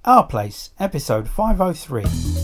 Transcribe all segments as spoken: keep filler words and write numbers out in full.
Our Place, episode five oh three.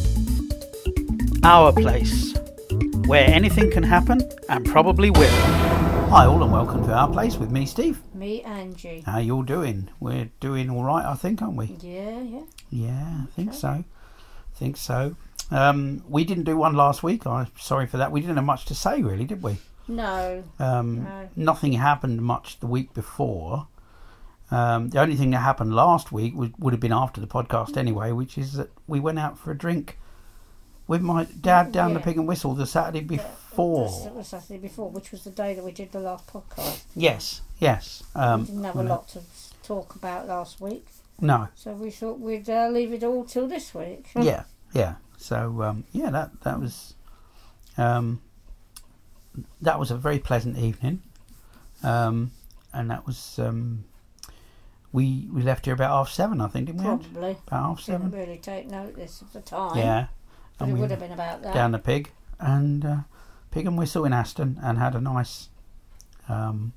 Our Place, where anything can happen and probably will. Hi all and welcome to Our Place with me, Steve. Me, Angie. How you all doing? We're doing all right, I think, aren't we? Yeah, yeah. Yeah, I think Okay. so. think so. Um, we didn't do one last week. I'm sorry for that. We didn't have much to say, really, did we? No. Um, No. Nothing happened much the week before. Um, the only thing that happened last week would, would have been after the podcast anyway, which is that we went out for a drink with my dad down the Yeah. Pig and Whistle the Saturday before. That was Saturday before, which was the day that we did the last podcast. Yes, yes. Um, we didn't have a lot to talk about last week, No, so we thought we'd uh, leave it all till this week. yeah, yeah. So um, yeah, that that was um, that was a very pleasant evening, um, and that was um, we we left here about half seven, I think, didn't we? Ed? Probably. About half Didn't seven. really take notice of the time. Yeah, But and it we would have been about that. down the Pig and uh, Pig and Whistle in Aston, and had a nice, um,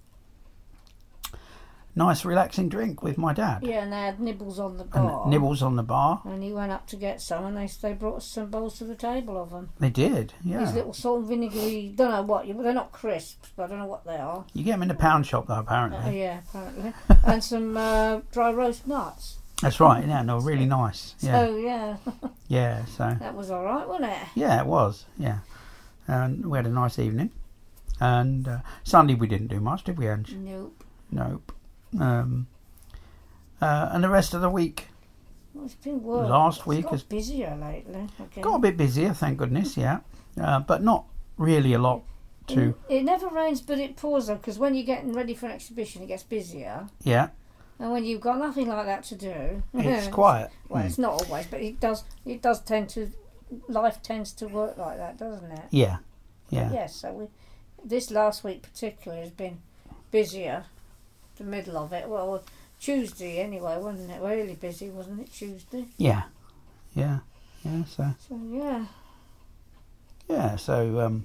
nice relaxing drink with my dad. Yeah, and they had nibbles on the And bar. nibbles on the bar. And he went up to get some, and they they brought us some bowls to the table of them. They did, These yeah. little salt and vinegary, don't know what, they're not crisps, but I don't know what they are. You get them in the pound shop though, Uh, apparently. yeah, apparently. And some uh, dry roast nuts. That's right. Yeah, no, really nice. Yeah, So, yeah, yeah. So that was all right, wasn't it? yeah, it was. Yeah, and we had a nice evening. And uh, Sunday we didn't do much, did we, Ange? Nope. Nope. Um, uh, and the rest of the week Well, it's been work. Last It's week got has- busier lately. Okay. got a bit busier, thank goodness. Yeah, uh, but not really a lot to. It, it never rains, but it pours, though, because when you're getting ready for an exhibition, it gets busier. Yeah, And when you've got nothing like that to do, it's quiet. Well, Mm. it's not always, but it does. It does tend to. Life tends to work like that, doesn't it? Yeah, yeah. Yes. So we, this last week particularly has been busier. The middle of it. Well, Tuesday anyway, wasn't it? Really busy, wasn't it? Tuesday. Yeah, yeah, yeah. So So yeah. yeah, so um,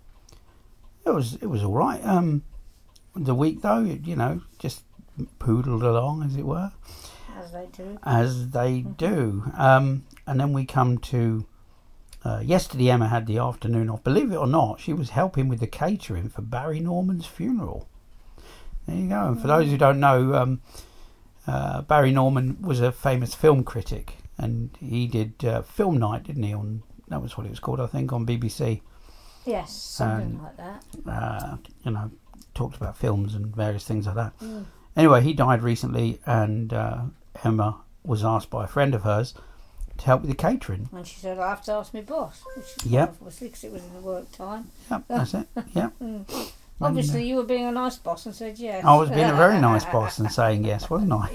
it was it was all right. Um, the week though, you know, just poodled along as it were, As they do. as they do. Um, and then we come to uh, yesterday. Emma had the afternoon off. Believe it or not, she was helping with the catering for Barry Norman's funeral. There you go. And for those who don't know, um, uh, Barry Norman was a famous film critic, and he did uh, film night, didn't he? On that was what it was called, I think, on B B C. Yes, something Um, like that. Uh, you know, talked about films and various things like that. Mm. Anyway, he died recently, and uh, Emma was asked by a friend of hers to help with the catering. And she said, I have to ask my boss. Which is Yep. obviously because it was in the work time. Yep, that's it. Yep. Mm. Obviously, you were being a nice boss and said yes. I was being a very nice boss and saying yes, wasn't I?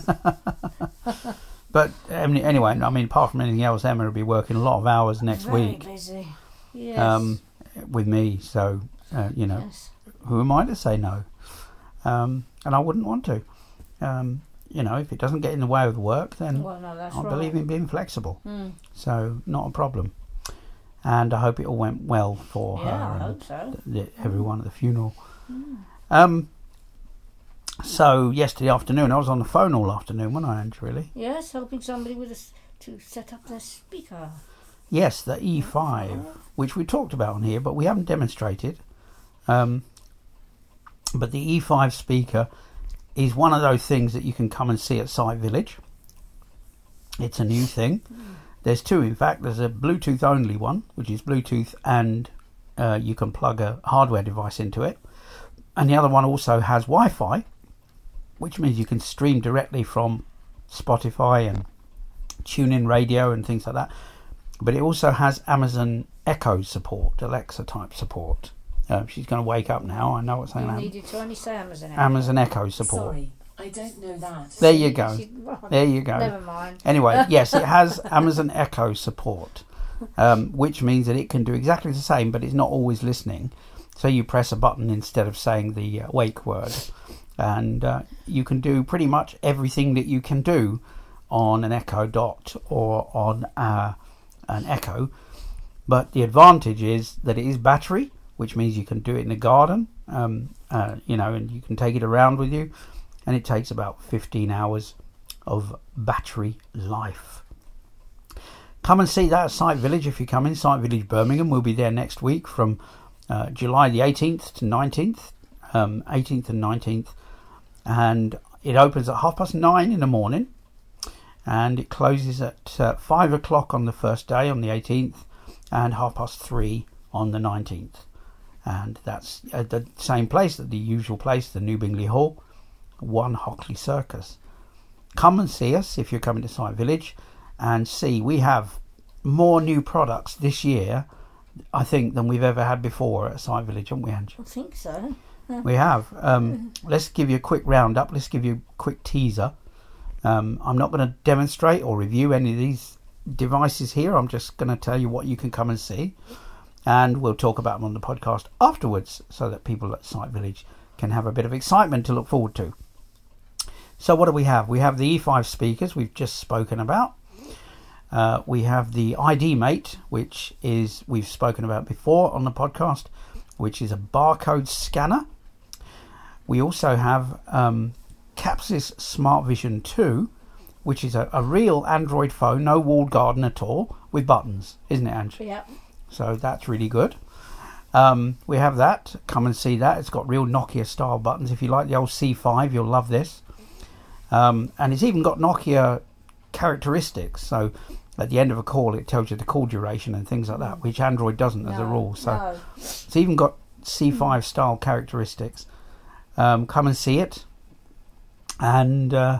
Yes. But um, anyway, I mean, apart from anything else, Emma will be working a lot of hours next Very week busy. Yes. um, with me. So, uh, you know, yes. who am I to say no? Um, and I wouldn't want to. Um, you know, if it doesn't get in the way of the work, then Well, no, that's I right. believe in being flexible. Mm. So, not a problem. And I hope it all went well for Yeah, her I and hope so. the, everyone at the funeral. Mm. Um, so, yesterday afternoon, I was on the phone all afternoon, wasn't I, Ange, really? Yes, helping somebody with a s to set up their speaker. Yes, the E five, which we talked about on here, but we haven't demonstrated. Um, but the E five speaker is one of those things that you can come and see at Site Village. It's a new thing. There's two, in fact. There's a Bluetooth only one, which is Bluetooth and uh, you can plug a hardware device into it. And the other one also has Wi-Fi, which means you can stream directly from Spotify and TuneIn Radio and things like that. But it also has Amazon Echo support, Alexa type support. Uh, she's going to wake up now. I know what's You saying. needed to only say Amazon. Amazon Echo support. Sorry, I don't know that. There you go. She- well, There you go. Never mind. Anyway, yes, it has Amazon Echo support, um, which means that it can do exactly the same, but it's not always listening. So you press a button instead of saying the uh, wake word, and uh, you can do pretty much everything that you can do on an Echo Dot or on uh, an Echo. But the advantage is that it is battery, which means you can do it in the garden, um, uh, you know, and you can take it around with you, and it takes about fifteen hours of battery life. Come and see that at Sight Village if you come in. Sight Village Birmingham. We'll be there next week from uh, July the eighteenth to nineteenth, um, eighteenth and nineteenth, and it opens at half past nine in the morning, and it closes at uh, five o'clock on the first day on the eighteenth, and half past three on the nineteenth. And that's at the same place, at the usual place, the New Bingley Hall, One Hockley Circus. Come and see us if you're coming to Sight Village, and see, we have more new products this year, I think, than we've ever had before at Sight Village, haven't we, Ange? I think so. Yeah. We have. Um, let's give you a quick roundup. Let's give you a quick teaser. Um, I'm not going to demonstrate or review any of these devices here. I'm just going to tell you what you can come and see, and we'll talk about them on the podcast afterwards, so that people at Sight Village can have a bit of excitement to look forward to. So what do we have? We have the E five speakers we've just spoken about. Uh, we have the I D Mate, which is we've spoken about before on the podcast, which is a barcode scanner. We also have um, Capsys Smart Vision two, which is a, a real Android phone, no walled garden at all, with buttons, isn't it, Ange? Yeah. So that's really good. Um, we have that. Come and see that. It's got real Nokia style buttons. If you like the old C five, you'll love this. Um, and it's even got Nokia characteristics. So at the end of a call, it tells you the call duration and things like that, which Android doesn't no, as a rule. So no. it's even got C five style characteristics. Um, come and see it. And uh,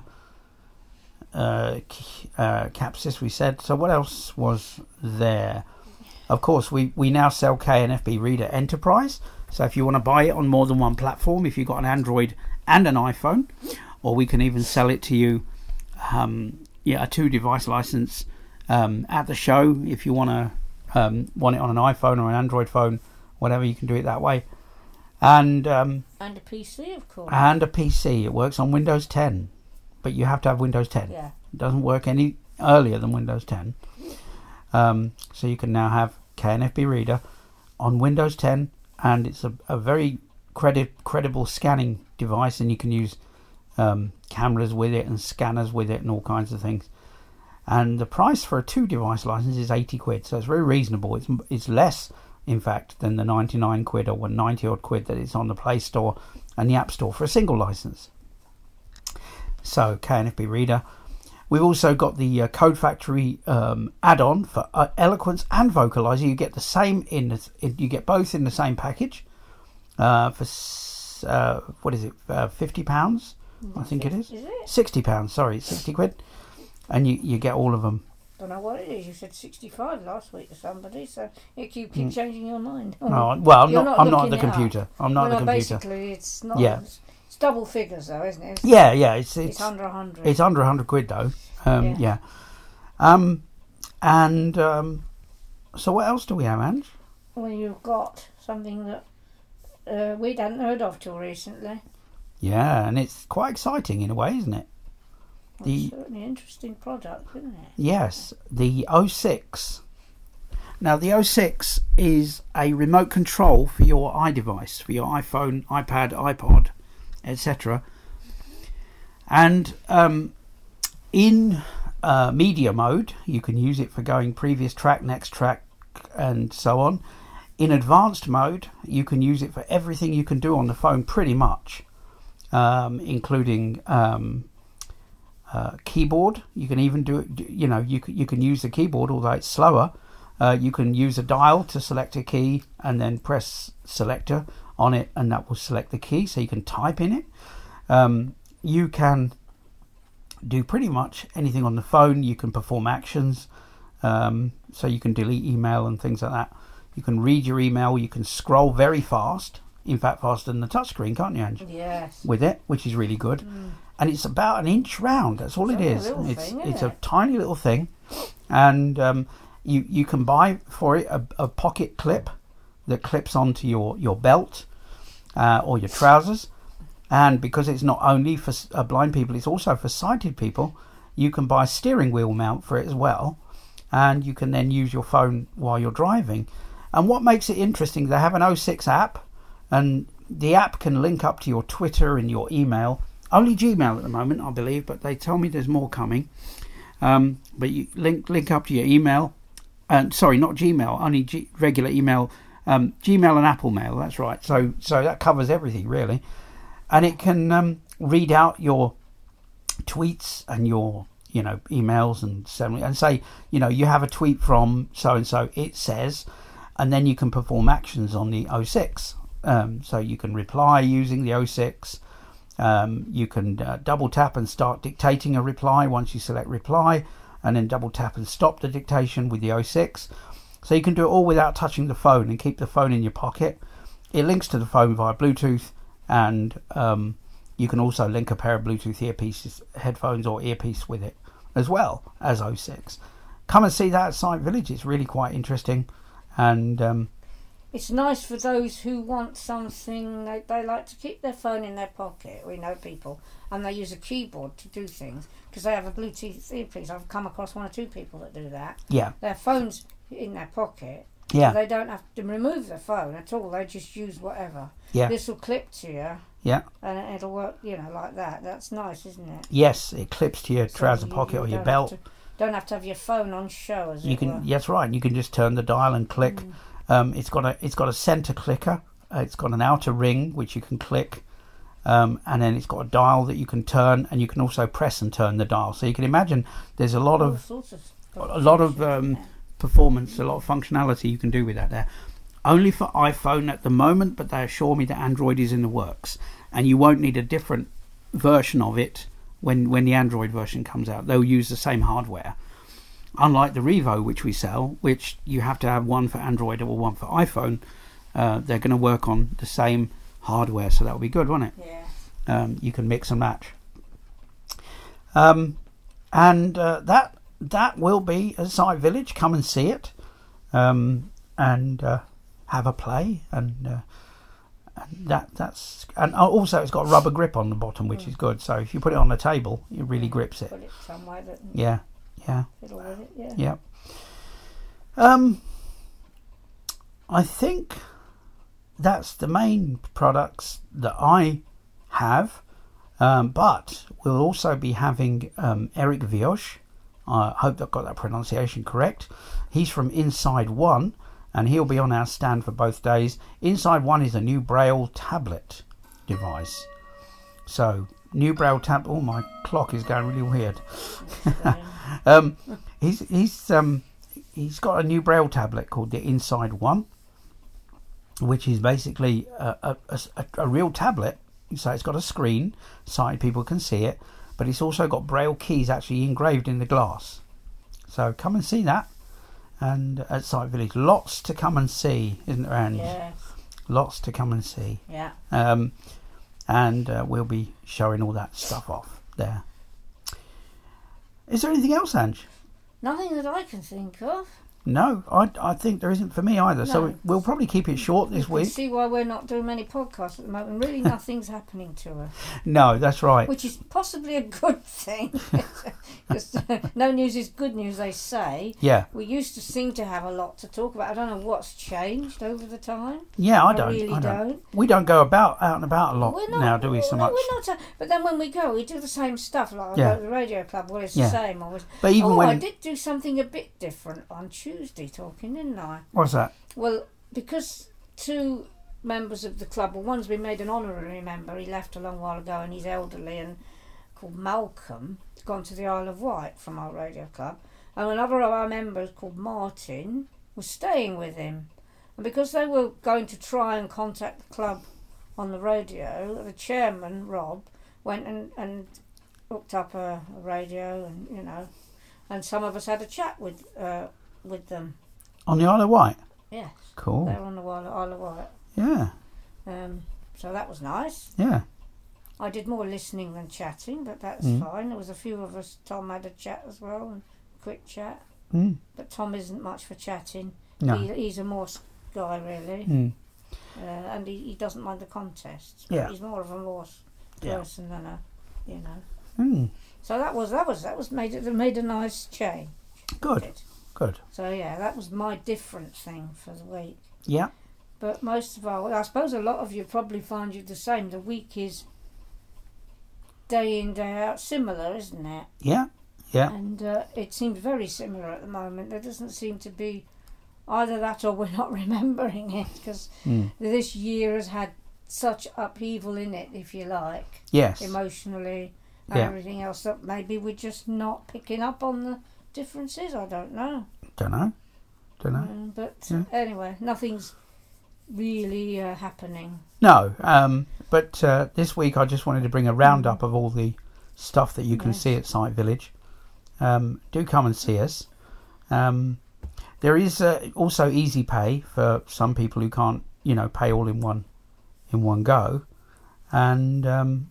uh, uh, Capsys, we said. So what else was there? Of course, we, we now sell K N F B Reader Enterprise. So if you want to buy it on more than one platform, if you've got an Android and an iPhone, or we can even sell it to you, um, yeah, a two-device license um, at the show. If you want to um, want it on an iPhone or an Android phone, whatever, you can do it that way. And um, and a P C, of course. And a P C. It works on Windows ten, but you have to have Windows ten. Yeah. It doesn't work any earlier than Windows ten. Um, so you can now have K N F B Reader on Windows ten, and it's a, a very credi- credible scanning device, and you can use um, cameras with it and scanners with it and all kinds of things. And the price for a two device license is eighty quid, so it's very reasonable. It's it's less, in fact, than the ninety-nine quid or ninety odd quid that it's on the Play Store and the App Store for a single license. So K N F B Reader. We've also got the uh, Code Factory um, add-on for uh, Eloquence and Vocalizer. You get the same in, the, in you get both in the same package uh, for uh, what is it? Uh, Fifty pounds, I think it is. Is it? Sixty pounds. Sorry, sixty quid, and you, you get all of them. Don't know what it is. You said sixty-five last week to somebody, so you keep, keep Mm. changing your mind. Oh, well, I'm You're not. not I'm not at the looking it computer. up. I'm not well, at the no, computer. Basically, it's not. Yeah. It's, it's double figures, though, isn't it? It's, Yeah, yeah. It's It's, it's under a hundred. it's under a hundred quid though. Um, yeah. Yeah. yeah. Um, and um, so what else do we have, Ange? Well, you've got something that uh, we hadn't heard of till recently. Yeah, and it's quite exciting in a way, isn't it? The It's certainly an interesting product, isn't it? yes, the O six. Now the O six is a remote control for your iDevice, for your iPhone, iPad, iPod, et cetera. And um, in uh, media mode, you can use it for going previous track, next track, and so on. In advanced mode, you can use it for everything you can do on the phone, pretty much, um, including um, uh, keyboard. You can even do it. You know, you can, you can use the keyboard, although it's slower. Uh, you can use a dial to select a key, and then press selector on it, and that will select the key. So you can type in it. Um, you can do pretty much anything on the phone. You can perform actions, um, so you can delete email and things like that. You can read your email. You can scroll very fast, in fact faster than the touchscreen, can't you, Ange? Yes. With it, which is really good. Mm. And it's about an inch round. That's all It's it only a is. little It's thing, it's isn't a it? tiny little thing, and um, you you can buy for it a, a pocket clip that clips onto your your belt uh, or your trousers. And because it's not only for uh, blind people, it's also for sighted people, you can buy a steering wheel mount for it as well, and you can then use your phone while you're driving. And what makes it interesting, they have an O six app, and the app can link up to your Twitter and your email only Gmail at the moment, I believe, but they tell me there's more coming. Um, but you link link up to your email. And sorry, not Gmail, only G, regular email. Um, Gmail and Apple Mail. That's right. So so that covers everything really, and it can um, read out your tweets and your you know emails and send and say you know you have a tweet from so and so. It says, and then you can perform actions on the oh six. Um, so you can reply using the oh six. Um, you can uh, double tap and start dictating a reply once you select reply, and then double tap and stop the dictation with the oh six. So you can do it all without touching the phone and keep the phone in your pocket. It links to the phone via Bluetooth, and um, you can also link a pair of Bluetooth earpieces, headphones or earpiece with it as well as oh six. Come and see that at Site Village. It's really quite interesting, and um, it's nice for those who want something. They, they like to keep their phone in their pocket. We know people, and they use a keyboard to do things because they have a Bluetooth earpiece. I've come across one or two people that do that. Yeah, their phone's in their pocket. Yeah, so they don't have to remove their phone at all. They just use whatever. Yeah, this will clip to you. Yeah, and it'll work. You know, like that. That's nice, isn't it? Yes, it clips to your so trouser you, pocket you or your don't belt. Have to, don't have to have your phone on show. As you it can. were. That's right. You can just turn the dial and click. Mm. Um, it's got a it's got a center clicker. Uh, it's got an outer ring which you can click, um, and then it's got a dial that you can turn, and you can also press and turn the dial. So you can imagine there's a lot All of, sorts of a lot of um, performance, a lot of functionality you can do with that there. Only for iPhone at the moment, but they assure me that Android is in the works, and you won't need a different version of it when when the Android version comes out. They'll use the same hardware. Unlike the Revo, which we sell, which you have to have one for Android or one for iPhone, uh, they're going to work on the same hardware, so that'll be good, won't it? Yeah. Um, you can mix and match. Um, and uh, that that will be at Site Village. Come and see it, um, and uh, have a play, and, uh, and that that's and also it's got a rubber grip on the bottom, which mm. is good. So if you put it on the table, it really grips it. Put it somewhere that yeah. Yeah. Fiddle with it, yeah. Yeah. Um, I think that's the main products that I have, um, but we'll also be having um, Eric Vioche. I hope I've got that pronunciation correct. He's from Inside One, and he'll be on our stand for both days. Inside One is a new Braille tablet device. So, new Braille tab. Oh, my clock is going really weird. um, he's he's um he's got a new Braille tablet called the Inside One, which is basically a a, a, a real tablet. So it's got a screen, sighted people can see it, but it's also got Braille keys actually engraved in the glass. So come and see that, and at Site Village, lots to come and see, isn't there, Ange? Yes. Lots to come and see. Yeah. Um. And uh, we'll be showing all that stuff off there. Is there anything else, Ange? Nothing that I can think of. No, I, I think there isn't for me either. No. So we'll probably keep it short this you week. Can see why we're not doing many podcasts at the moment. Really, nothing's happening to us. No, that's right. Which is possibly a good thing. Because uh, no news is good news, they say. Yeah. We used to seem to have a lot to talk about. I don't know what's changed over the time. Yeah, I, I don't. really I don't. don't. We don't go about out and about a lot we're not, now, do we? So no, much. We're not. Uh, but then when we go, we do the same stuff. Like yeah. I go to the radio club. Well, it's yeah. the same always. But even oh, when I did do something a bit different on Tuesday, talking, didn't I? What's that? Well, because two members of the club, well, one's been made an honorary member. He left a long while ago, and he's elderly, and called Malcolm. He's gone to the Isle of Wight from our radio club, and another of our members called Martin was staying with him. And because they were going to try and contact the club on the radio, the chairman, Rob, went and, and hooked up a, a radio, and you know, and some of us had a chat with uh, with them. On the Isle of Wight? Yes. Cool. They're on the Isle of Wight. Yeah. Um, so that was nice. Yeah. I did more listening than chatting, but that's mm. fine. There was a few of us. Tom had a chat as well, and quick chat. Mm. But Tom isn't much for chatting. No. He, he's a Morse guy, really. Mm. Uh, and he, he doesn't mind the contests. Yeah. He's more of a Morse person yeah. than a, you know. Mm. So that was that was that was made it made a nice change. Good. Good. So yeah, that was my different thing for the week. Yeah. But most of our, I suppose a lot of you probably find you the same. The week is day in, day out, similar, isn't it? Yeah, yeah. And uh, it seems very similar at the moment. There doesn't seem to be either that or we're not remembering it, because Mm. this year has had such upheaval in it, if you like, Yes. emotionally and Yeah. everything else, that maybe we're just not picking up on the differences. I don't know. Don't know. Don't know. Um, but Yeah. anyway, nothing's really uh, happening. No, um, but uh, this week I just wanted to bring a roundup of all the stuff that you can Yes. see at Sight Village. Um, do come and see us. Um, there is uh, also Easy Pay for some people who can't, you know, pay all in one in one go, and um,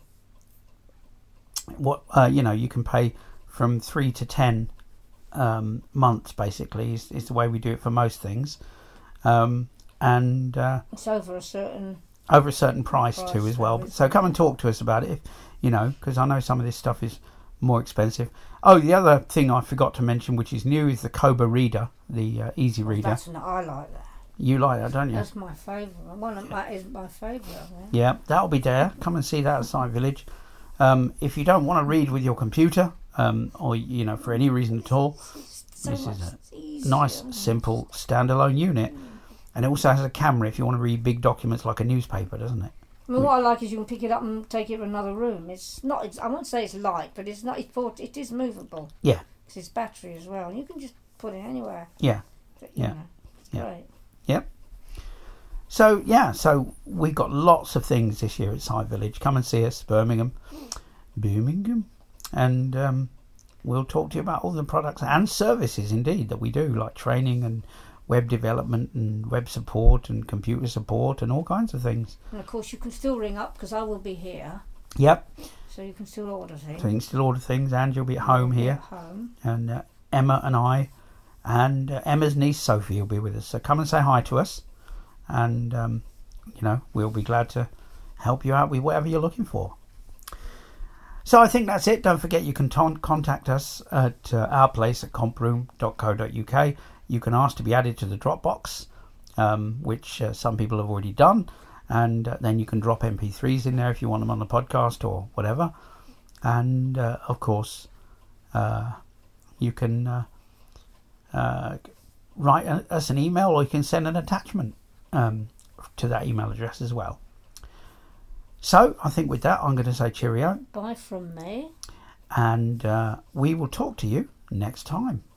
what uh, you know, you can pay from three to ten um, months. Basically, is, is the way we do it for most things, um, and. Uh, It's over a certain... over a certain price, Price too as well. tag, So come and talk to us about it, if, you know, because I know some of this stuff is more expensive. Oh, the other thing I forgot to mention, which is new, is the Cobra Reader, the uh, Easy Well, Reader. that's not, I like that. You like that, don't you? That's my favourite. One of that is my favourite. Yeah. Yeah, that'll be there. Come and see that at Sight Village. Um, if you don't want to read with your computer, um, or, you know, for any reason at all, So this much is a easier. nice, simple, standalone unit. And it also has a camera if you want to read big documents like a newspaper, doesn't it? I mean, what I like is you can pick it up and take it to another room. It's not. It's, I won't say it's light, but it's not. It's port, it is movable. Yeah. Because it's battery as well. You can just put it anywhere. Yeah. But, you Yeah. know, it's Yeah. great. Yep. So, yeah, so we've got lots of things this year at Sight Village. Come and see us, Birmingham. Birmingham. And um, we'll talk to you about all the products and services, indeed, that we do, like training and web development and web support and computer support and all kinds of things. And of course, you can still ring up because I will be here, Yep. so you can still order things. So you can still order things, and you'll be at home Be here. At home. And uh, Emma and I and uh, Emma's niece Sophie will be with us. So come and say hi to us. And, um, you know, we'll be glad to help you out with whatever you're looking for. So I think that's it. Don't forget you can ton- contact us at uh, our place at comproom dot co dot uk. You can ask to be added to the Dropbox, um, which uh, some people have already done. And uh, then you can drop M P threes in there if you want them on the podcast or whatever. And, uh, of course, uh, you can uh, uh, write us an email, or you can send an attachment um, to that email address as well. So I think with that, I'm going to say cheerio. Bye from me. And uh, we will talk to you next time.